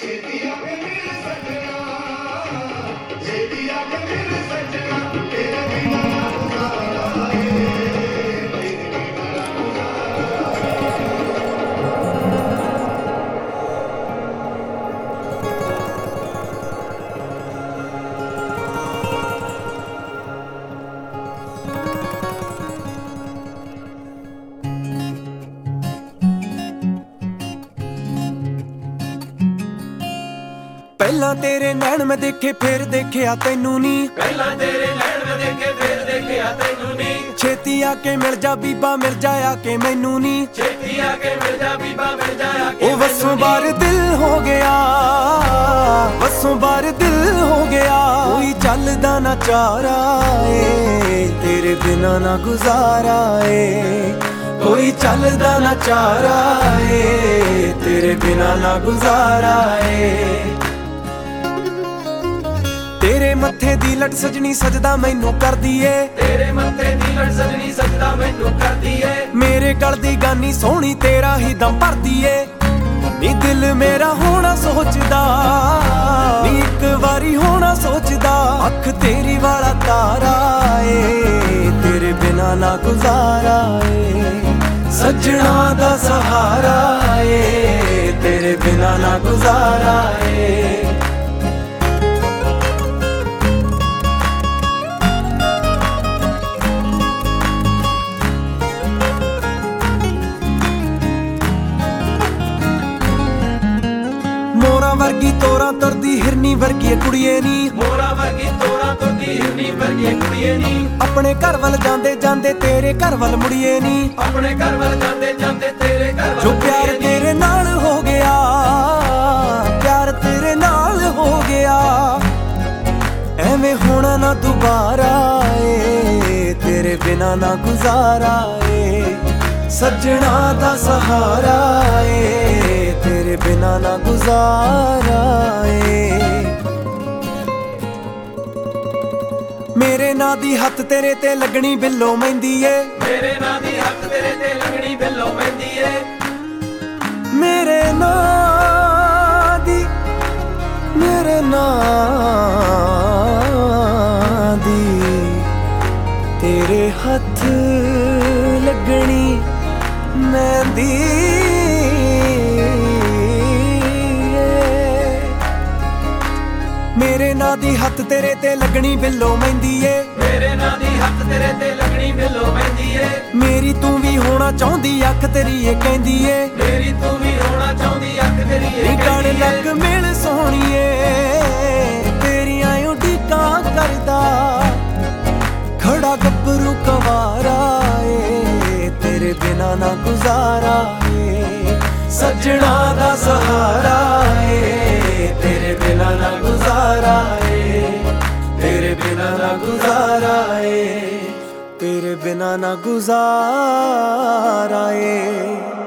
ਪਹਿਲਾਂ ਤੇਰੇ ਨੈਣ ਮੈਂ ਦੇਖੇ ਫੇਰ ਦੇਖਿਆ ਤੈਨੂੰ ਨੀ, ਪਹਿਲਾਂ ਤੇਰੇ ਨੈਣ ਮੈਂ ਦੇਖੇ ਫੇਰ ਦੇਖਿਆ ਤੈਨੂੰ ਨੀ। ਛੇਤੀ ਆ ਕੇ ਮਿਲ ਜਾ ਬੀਬਾ ਮਿਲ ਜਾ ਆ ਕੇ ਮੈਨੂੰ ਨੀ, ਛੇਤੀ ਆ ਕੇ ਮਿਲ ਜਾ ਬੀਬਾ ਮਿਲ ਜਾ ਆ ਕੇ ਉਹ ਵਸੋਂ ਬਾਰ ਦਿਲ ਹੋ ਗਿਆ, ਵਸੋਂ ਬਾਰ ਦਿਲ ਹੋ ਗਿਆ। ਕੋਈ ਚੱਲਦਾ ਨਾ ਚਾਰਾ ਏ ਤੇਰੇ ਬਿਨਾ ਨਾ ਗੁਜ਼ਾਰਾ ਏ, ਕੋਈ ਚੱਲਦਾ ਨਾ ਚਾਰਾ ਏ ਤੇਰੇ ਬਿਨਾ ਨਾ ਗੁਜ਼ਾਰਾ ਏ। ਤੇਰੇ ਮੱਥੇ ਦੀ ਲਟ ਸਜਣੀ ਸਜਦਾ ਮੈਨੂੰ ਕਰਦੀ ਏ, ਤੇਰੇ ਮੱਥੇ ਦੀ ਲਟ ਸਜਣੀ ਸਜਦਾ ਮੈਨੂੰ ਕਰਦੀ ਏ। ਮੇਰੇ ਗਲ ਦੀ ਗਾਨੀ ਸੋਹਣੀ ਤੇਰਾ ਹੀ ਦਮ ਭਰਦੀ ਏ, ਨੀ ਦਿਲ ਮੇਰਾ ਹੋਣਾ ਸੋਚਦਾ, ਨੀ ਇੱਕ ਵਾਰੀ ਹੋਣਾ ਸੋਚਦਾ। ਅੱਖ ਤੇਰੀ ਵਾਲਾ ਤਾਰਾ ਏ ਤੇਰੇ ਬਿਨਾ ਨਾ ਗੁਜ਼ਾਰਾ ਏ, ਸੱਜਣਾ ਦਾ ਸਹਾਰਾ ਏ ਤੇਰੇ ਬਿਨਾ ਨਾ ਗੁਜ਼ਾਰਾ ਏ। ਮੋਰਾਂ ਵਰਗੀ ਤੋਰਾਂ ਤੁਰਦੀ ਹਿਰਨੀ ਵਰਗੀ ਕੁੜੀਏ ਨੀ, ਮੋਰਾਂ ਵਰਗੀ ਤੋਰਾਂ ਤੁਰਦੀ ਹਿਰਨੀ ਵਰਗੀ ਕੁੜੀਏ ਨੀ। ਆਪਣੇ ਘਰ ਵੱਲ ਜਾਂਦੇ ਜਾਂਦੇ ਤੇਰੇ ਘਰ ਵੱਲ ਮੁੜੀਏ ਨੀ, ਆਪਣੇ ਘਰ ਵੱਲ ਜਾਂਦੇ ਜਾਂਦੇ ਤੇਰੇ ਘਰ ਵੱਲ ਜੋ ਪਿਆਰ ਤੇਰੇ ਨਾਲ ਹੋ ਗਿਆ, ਪਿਆਰ ਤੇਰੇ ਨਾਲ ਹੋ ਗਿਆ। ਐਵੇਂ ਹੋਣਾ ਨਾ ਦੁਬਾਰਾ ਏ ਤੇਰੇ ਬਿਨਾ ਨਾ ਗੁਜ਼ਾਰਾ ਏ, ਸੱਜਣਾ ਦਾ ਸਹਾਰਾ ਏ ਤੇਰੇ ਬਿਨਾ ਨਾ ਗੁਜ਼ਾਰਾ ਏ। ਮੇਰੇ ਨਾਂ ਦੀ ਹੱਥ ਤੇਰੇ ਤੇ ਲੱਗਣੀ ਬਿੱਲੋ ਮਹਿੰਦੀ ਏ, ਮੇਰੇ ਨਾਂ ਦੀ ਹੱਥ ਤੇਰੇ ਤੇ ਲੱਗਣੀ ਬਿੱਲੋ ਮਹਿੰਦੀ ਏ। ਮੇਰੇ ਨਾਂ ਦੀ, ਮੇਰੇ ਨਾਂ ਦੀ ਤੇਰੇ ਹੱਥ ਲੱਗਣੀ ਮਹਿੰਦੀ ਏ। ਮੇਰੇ ਨਾਂ ਦੀ ਹੱਥ ਤੇਰੇ ਤੇ ਲੱਗਣੀ ਬਿੱਲੋ ਮਹਿੰਦੀ ਏ, ਮੇਰੇ ਨਾਂ ਦੀ ਹੱਥ ਤੇਰੇ ਤੇ ਲੱਗਣੀ ਬਿੱਲੋ ਮਹਿੰਦੀ ਏ। ਮੇਰੀ ਤੂੰ ਵੀ ਹੋਣਾ ਚਾਹੁੰਦੀ ਅੱਖ ਤੇਰੀ ਏ ਕਹਿੰਦੀ ਏ, ਮੇਰੀ ਤੂੰ ਵੀ ਹੋਣਾ ਚਾਹੁੰਦੀ ਅੱਖ ਤੇਰੀ ਏ ਨੀ ਗੜ ਕਹਿੰਦੀ ਲੱਗ ਏ। ਮਿਲ ਸੋਹਣੀਏ ਤੇਰੀਆਂ ਉਡੀਕਾਂ ਕਰਦਾ, ਖੜਾ ਗੱਭਰੂ ਕਵਾਰਾ ਏ ਤੇਰੇ ਬਿਨਾ ਨਾ ਗੁਜ਼ਾਰਾ ਏ, ਸੱਜਣਾ ਦਾ ਸਹਾਰਾ ਏ ਤੇਰੇ ਬਿਨਾ ਨਾ ਗੁਜ਼ਾਰਾ ਏ, ਤੇਰੇ ਬਿਨਾ ਨਾ ਗੁਜ਼ਾਰਾ ਏ, ਤੇਰੇ ਬਿਨਾ ਨਾ ਗੁਜ਼ਾਰਾ ਏ।